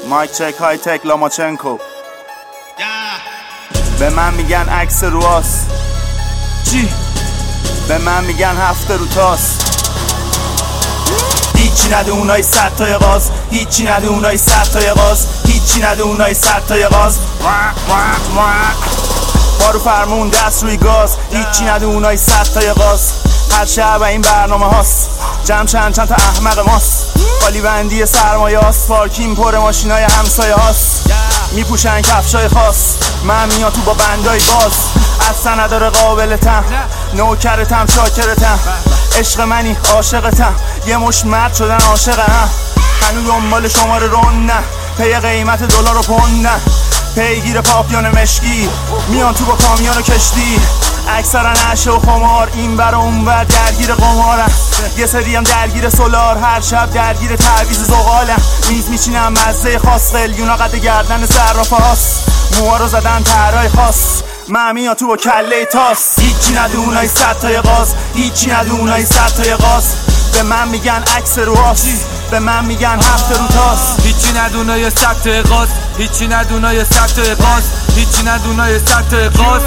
مایک چک های تک لاماچنکو. به من میگن عکس رواست، چی؟ به من میگن هفته رو تاست. هیچی نده اونای 100 تای غاز، هیچی نده اونای 100 تای غاز، هیچی نده اونای 100 تای غاز. بارو فرمون دست روی گاز، هیچی نده اونای 100 تای غاز. هر شب این برنامه هاست، جمع چند تا احمق ماست. خالی بندی سرمایه هاست، پارکین پر ماشینای همسایه هاست. میپوشن کفشای خاص، من میام تو با بندای باز. اصلا نداره قابلتم، نوکرتم شاکرتم. عشق منی عاشقتم، یه مش مرد شدن عاشقم. هنو دنبال شماره رون نه، پی قیمت دلار و پوند نه. پیگیر پاپیون مشکی، میان تو با کامیون و کشتی. اکثرا عشق و خمار، این بر و اون بر درگیر قمارم. یه سری هم درگیر سولار، هر شب درگیر تعویض زغالم. میز میچینم مزه خاص، قلیونا قد گردن صرافه هاست. موها رو زدن طرای خاص، من میام تو با کله تاس. هیچی نده اونای 100 تای غاز، هیچی نده اونای 100 تای غاز. به من میگن عکس رواست، به من میگن هفته رو تاست. هیچی ندونای 100 تای غاز، هیچی ندونای 100 تای غاز، هیچی ندونای 100 تای غاز.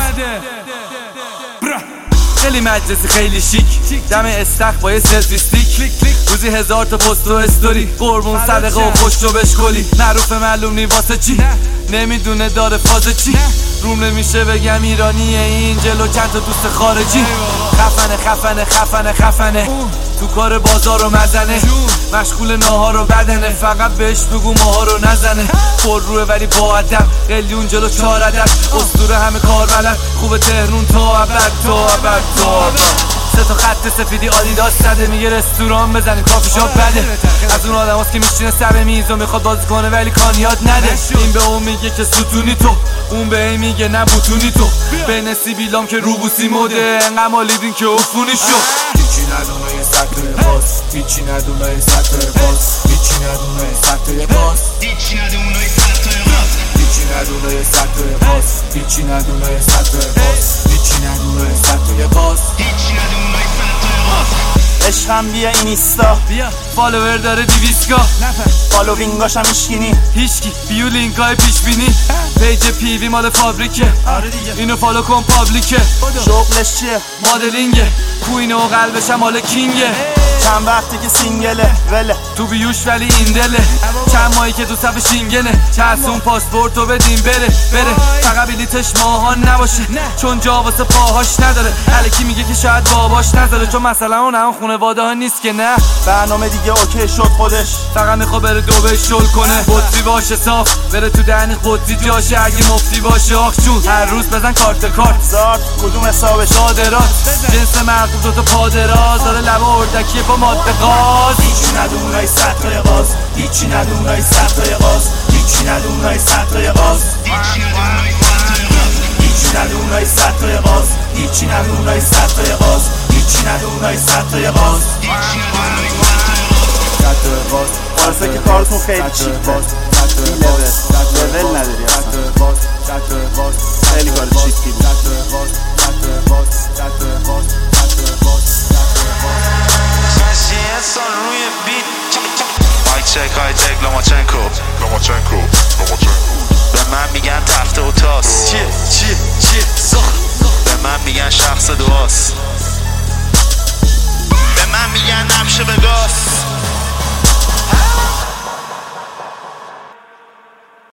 خیلی مجلسی خیلی شیک، دم استخ با یه سلفیستیک. روزی 1000 تا پست و استوری، قربون صدقه و خوش رو بشکلی. معروف معلوم نی واسه چی، نمیدونه داره فاز چی. روم نمیشه بگم ایرانیه این جلو چند تا دوست خارجی. خفنه خفنه خفنه خفنه، تو کار بازار رو مزنه. مشغول ناهار و بدنه، فقط بهش بگو ماها رو نزنه. پر روه ولی با ادب، قلیون جلو 4 عدد. اسطوره همه کار بلد، خوبه تهرون تا ابد تا ابد تا ابد. 3 تا خط سفیدی آدیداس زده، میگه رستوران بزنیم کافی شاپ بده. از اون آدم هاست که میشینه سر میز و میخواد بازی کنه ولی کان یاد نده. این به اون میگه که ستونی تو، اون به این میگه نه بوتونی تو. بین سیبیلام که روبوسی موده، انقدر مالیدین که افونی شد. هیچی ندونه 100 تای غاز، هیچی ندونه 100 تای غاز، هیچی ندونه 100 تای غاز، هیچی ندونه 100 تای غاز، هیچی ندونه 100 تای غاز، هیچی ندونه 100 تای غاز، هیچی ندونه 100 تای غاز، هیچی ندونه 100 تای غاز. عشقم بیا اینستا، بیا فالوور داره 200 کا، فالوینگاشم میشکنی هیچکی بیو لینکای پیش بینی. پیج پیوی مال فابریکه، اینو فالو کن پابلیکه. شغلش چیه؟ مدلینگه، کوینه و قلبش هم مال کینگه. چند وقتی که سینگله وله تو بیوش ولی این دله، چند ماهی که تو صف شینگنه. چسون پاسپورتو بدیم بره فقط بلیتش ماهان نباشه، چون جا واسه پاهاش نداره. الکی میگه که شاید باباش نذاره، چون مثلا اون خونواده ها نیست که نه. برنامه دیگه اوکی شد خودش، فقط میخوا بره دوبه شل کنه. بطری باشه صاف، بره تو دهنی خودی جاشه. اگه مفتی باشه آخ جون، هر روز بزن کارت زارت کدوم حسابش؟ صادرات جنس مرغوب دوتا پادراز، داره لبه اردکیه با ماده غاز. هیچی ندونای 100 تای غاز، هیچی ندونای 100 تای غاز، هیچی ندونای 100 تای غاز، هیچی ندونای 100 تای غاز، هیچی ندونای 100 تای غاز، هیچی ندونای 100 تای غاز. واسه که کارتون خیلی چیپه، لول نداری اصلا، خیلی کار چیپی بود. مایک چک های تک لاماچنکو. به من میگن تفته و تاس، چیه به من میگن شخص دعاست، به من میگن نمشه به گاس.